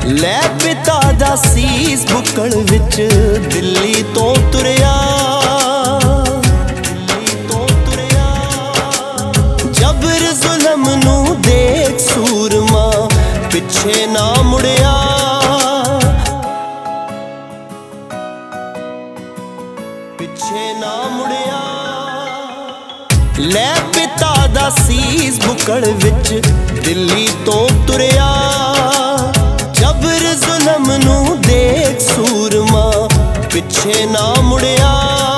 ਲੈ ਪਿਤਾ ਦਾ ਸੀਸ ਬੁੱਕਲ ਵਿੱਚ ਦਿੱਲੀ ਤੋਂ ਤੁਰਿਆ, ਜਬਰ ਜ਼ੁਲਮ ਨੂੰ ਦੇਖ ਸੂਰਮਾ ਪਿੱਛੇ ਨਾ ਮੁੜਿਆ, ਪਿੱਛੇ ਨਾ ਮੁੜਿਆ। ਲੈ ਪਿਤਾ ਦਾ ਸੀਸ ਬੁੱਕਲ ਵਿੱਚ ਦਿੱਲੀ ਤੋਂ ਤੁਰਿਆ, ਜਬਰ ਜ਼ੁਲਮ ਨੂੰ ਦੇਖ ਸੂਰਮਾ ਪਿੱਛੇ ਨਾ ਮੁੜਿਆ।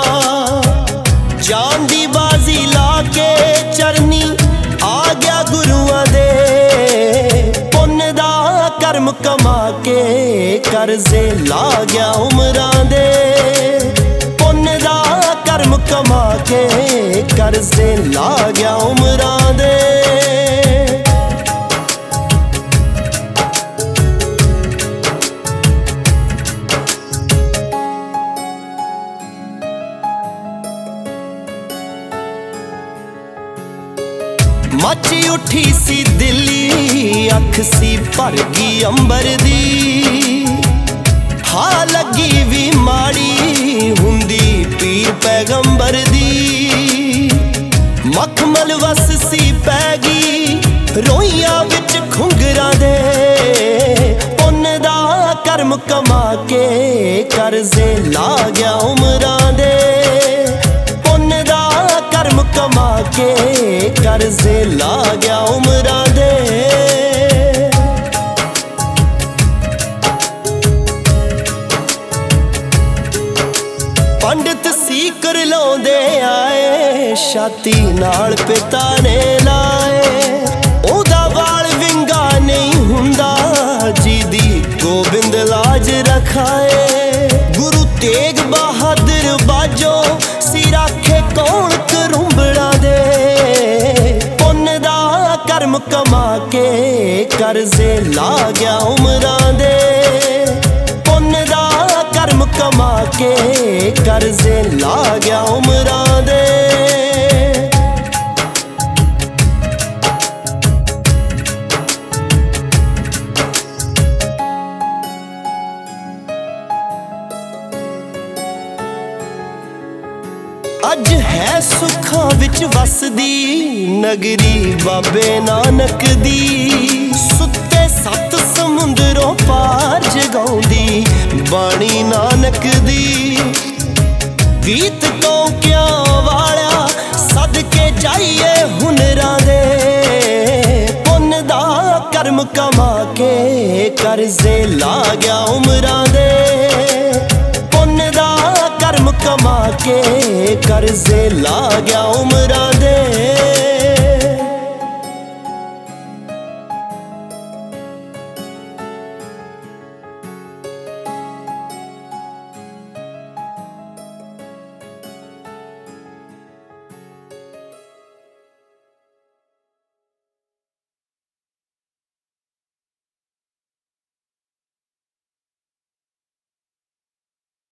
ਜਾਨ ਦੀ ਬਾਜ਼ੀ ਲਾ ਕੇ ਚਰਨੀ ਆ ਗਿਆ ਗੁਰੂਆਂ ਦੇ, ਪੁੰਨ ਦਾ ਕਰਮ ਕਮਾ ਕੇ ਕਰਜ਼ੇ ਲਾ ਗਿਆ ਉਮਰਾਂ ਦੇ, ਪੁੰਨ ਦਾ ਕਰਮ ਕਮਾ ਕੇ ਕਰਜ਼ੇ ਲਾ ਗਿਆ ਉਮਰਾਂ ਦੇ। मच उठी सी दिल्ली अख सी भर गई अंबर दी, हाँ लगी भी माड़ी हुंदी पीर पैगंबर दी। मखमल वस सी पै गई रोइयां विच खुंगरां दे, पुन्न दा करम कमा के करजे ला गया उमरां दे, पुन्न दा करम कमा के करजे ला गया उमरां दे। पंडित सीकर लाउंदे आए छाती नाल पिता ने लाए, ओदा वाल विंगा नहीं हुंदा जिदी गोबिंद लाज रखाए। गुरु तेग बहादुर बाजो सिराखे कौन करुंबड़ा दे, पुन्न दा करम कमा के करजे ला गया उमरां दे, पुन्न दा करम कमा के करजे ला गया उमरां दे। अज है सुखां विच वसदी नगरी बाबे नानक दी, सुत्ते सत समुंदरों पार जगाउंदी बाणी नानक दी। गीत कौंकियां वाला सदके जाइए हुनरां दे, पुन्न दा करम कमा के करजे ला गया उमरां दे, पुन्न दा करम कमा के करजे ला गया उमरां दे।